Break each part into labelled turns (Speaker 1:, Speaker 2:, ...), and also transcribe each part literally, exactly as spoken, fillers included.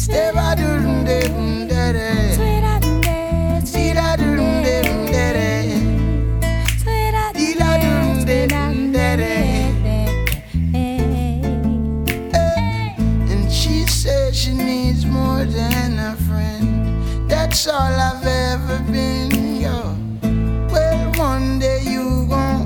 Speaker 1: Stay by doom dum daddy.
Speaker 2: Sweet I do
Speaker 1: See that doom dum daddy.
Speaker 2: Sweet I
Speaker 1: See that doom dum daddy. And she says she needs more than a friend. That's all I've ever been, yo. Well, one day you gon'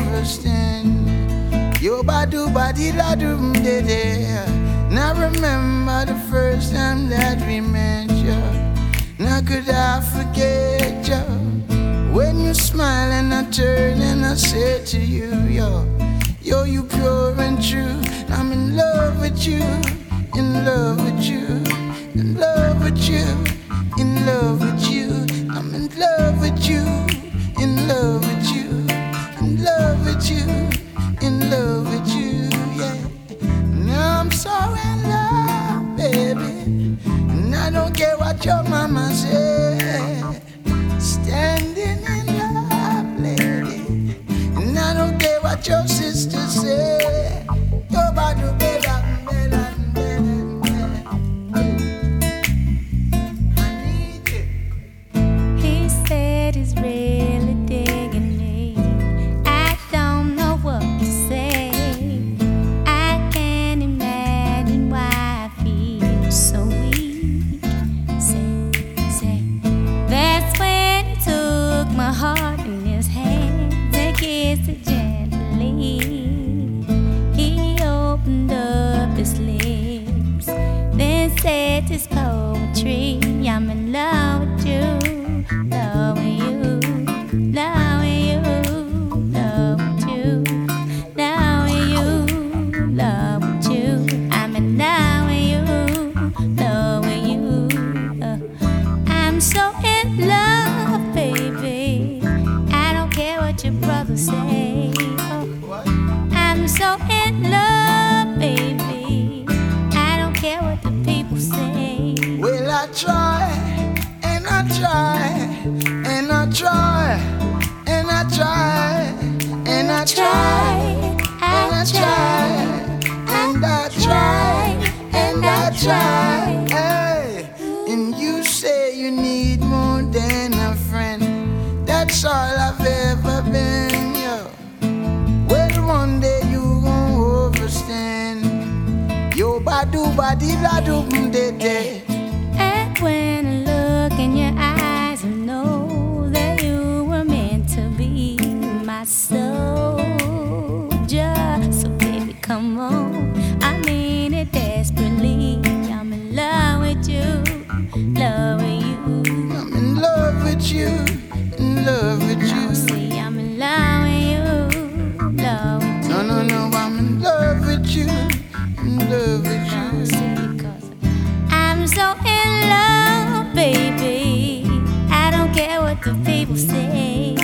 Speaker 1: overstand. Yo, badu badi la doom de de. Now remember the first time that we met, yo. Now could I forget, yo? When you smile and I turn and I say to you, yo, yo, you pure and true. I'm in love with you, in love with you, in love with you, in love with you. I'm in love with you, in love with you, in love with you, in love with you, yeah. Now I'm so in love, baby, and I don't care what your mama say. Standing in love, lady, and I don't care what your sister say. Yo, badu beda, beda, beda, beda. I need you.
Speaker 2: He said he's really digging me. I don't know what to say. I can't imagine why I feel so weak. Say, say, that's when he took my heart in his hands and kissed it gently. He opened up his lips, then said his poetry. I'm in love with you, love with you, love with you, love with you, love with you, love with you. I'm in love with you, love with you. Uh, I'm so in love, baby. I don't care what your brothers say. Oh, I'm so in love, baby. I don't care what the people say.
Speaker 1: Well, I try, and I try, and I try, and I try, and I try, and I try, and I try, and I try. Hey, and you say you need more than a friend. That's all I've ever been, yo. Well, one day you gon' overstand. Yo, badu badi la doom de de.
Speaker 2: And when I look in your eyes, I know that you were meant to be my soldier. So baby, come on, I mean it desperately. I'm in love with you, love with you.
Speaker 1: I'm in love with you, in love with
Speaker 2: Now
Speaker 1: you.
Speaker 2: see, I'm in love with you, love with you.
Speaker 1: No, no, no, I'm in love with you, in love with
Speaker 2: Now
Speaker 1: you.
Speaker 2: see, 'cause I'm so in love, baby. I don't care what the people say.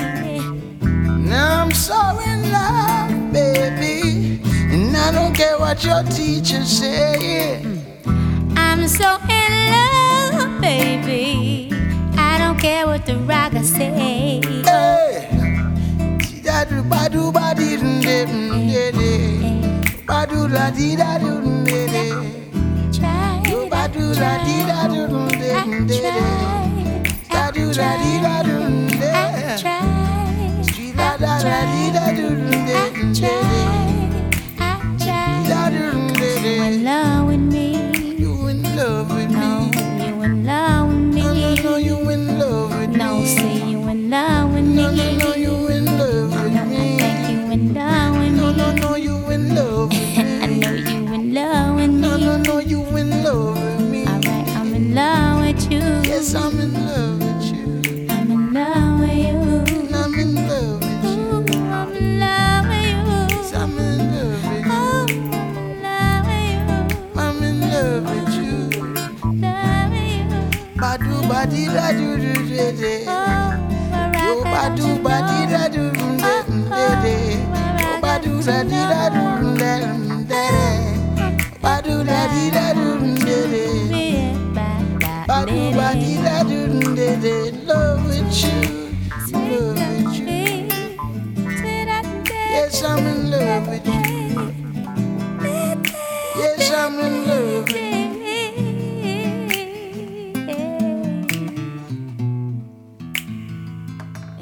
Speaker 1: Now I'm so in love, baby, and I don't care what your teachers say.
Speaker 2: I'm so in love, baby. I don't care what the rockers say.
Speaker 1: Hey, see that do badu badi dum de dum de de, badu la di da dum de de,
Speaker 2: Try,
Speaker 1: yo badu la di da dum de
Speaker 2: I
Speaker 1: dum de de,
Speaker 2: try,
Speaker 1: badu la di da dum de,
Speaker 2: I try,
Speaker 1: see la da la di da dum de
Speaker 2: I
Speaker 1: dum de de,
Speaker 2: try, I try.
Speaker 1: da dum de
Speaker 2: You in
Speaker 1: de.
Speaker 2: love with me?
Speaker 1: You in love with
Speaker 2: No,
Speaker 1: me?
Speaker 2: you in love with me?
Speaker 1: No, no, no, you in love with me?
Speaker 2: No, say you in love with me?
Speaker 1: No, no, no, you in love with
Speaker 2: No, I
Speaker 1: me?
Speaker 2: think you in love with
Speaker 1: No,
Speaker 2: me.
Speaker 1: no, no, you in love with me?
Speaker 2: I know you in love with me.
Speaker 1: No, no, no, you in love with me?
Speaker 2: Alright, I'm in love with you.
Speaker 1: Yes, I'm in love with you.
Speaker 2: I'm in love with you.
Speaker 1: And I'm in love with you.
Speaker 2: Ooh, I'm in love with you.
Speaker 1: Yes, I'm in love with you.
Speaker 2: Oh, I'm in love with you.
Speaker 1: I'm in love with you.
Speaker 2: Love with you.
Speaker 1: Badu badi la do do de de.
Speaker 2: Oh, where
Speaker 1: Yo
Speaker 2: I
Speaker 1: badu badi la do do de de de. Yo badu la di la do de de de. Badu la di la do de de. Badu badi la do de de. Love with you, love with you. Yes, I'm in love with you. Yes, I'm in love.